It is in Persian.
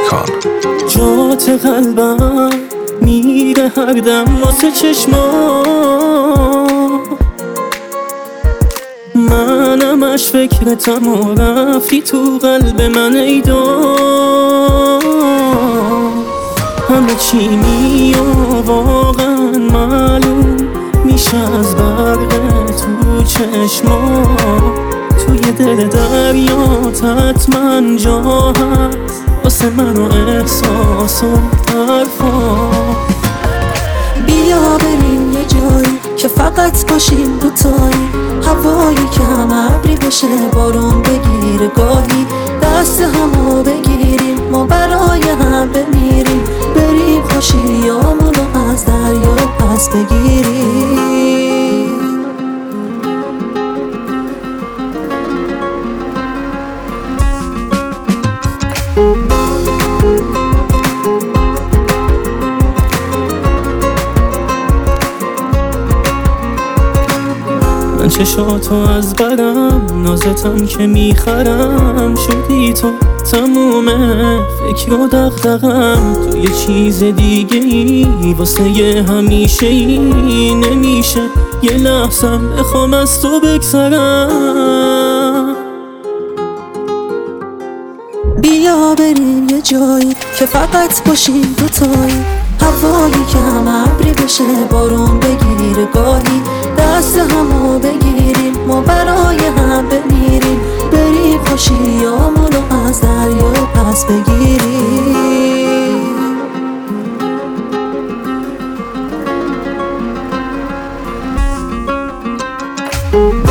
کان. جات قلبم میره هر دم واسه چشما، منمش فکرتم و رفتی تو قلب من ایدا. همه چی میاد واقعا معلوم میشه از برق تو چشما، توی دل دریات حتما جا هست واسه من و احساس و حرفا. بیا بریم یه جایی که فقط باشیم دوتایی، هوایی کم ابری بشه بارون بگیره، گاهی دست همو بگیریم ما برای هم بمیریم، بریم خوشیامونو از دریا پس بگیریم. من چشاتو از برم نازتم که میخرم، شدی تو تمومه فکر و دغدغم، تو یه چیز دیگه ای واسه یه همیشه ای نمیشه یه لحظم بخوام از تو بگذرم. بیا بریم یه جایی که فقط باشیم دوتایی، هوایی کم ابری بشه بارون بگیره، گاهی دست همو بگیریم ما برای هم بمیریم، بریم خوشیامونو از دریا پس بگیریم.